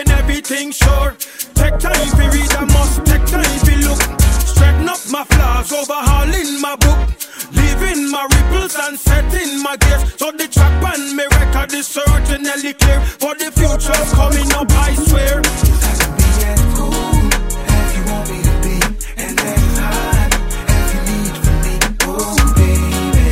when everything's sure. Take time to read, I must take time to look. Straighten up my flaws, overhauling my book. Leaving my ripples and setting my gears. So the track and me record is certainly clear. For the future's coming up, I swear. I can be as cool as you want me to be, and as hot as you need from me. Oh baby,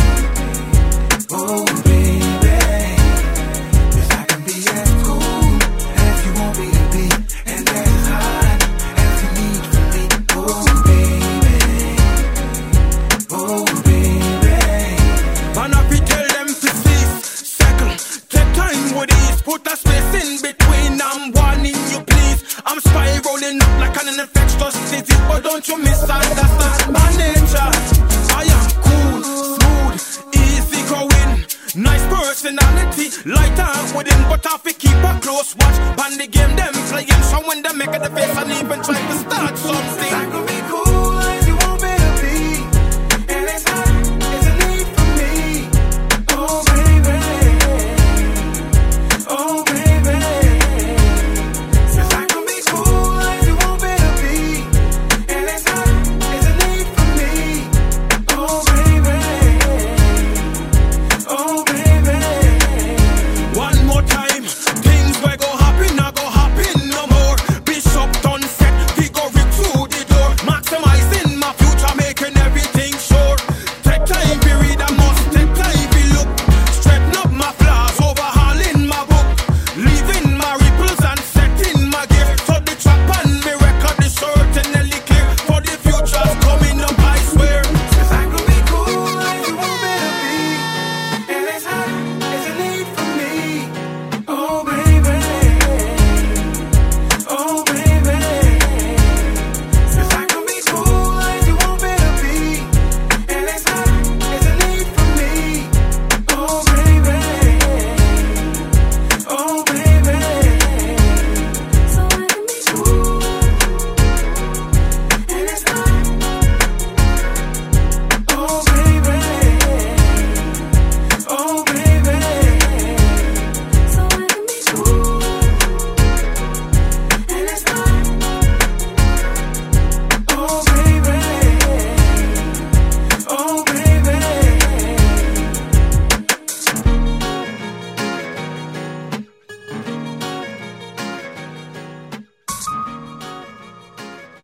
oh baby. Yes, I can be as cool as you want me to be, and as hot as you need from me. Oh baby, oh baby. Man, I be tell them to cease, second, take time with ease. Put a space in between, I'm warning you please. I'm spiraling up like an infectious disease, but don't you misunderstand my nature. I am cool, smooth, easy going, nice personality, light out within, but I fi keep a close watch. On the game them playing, so when they make it the face and even try to start something. I can be cool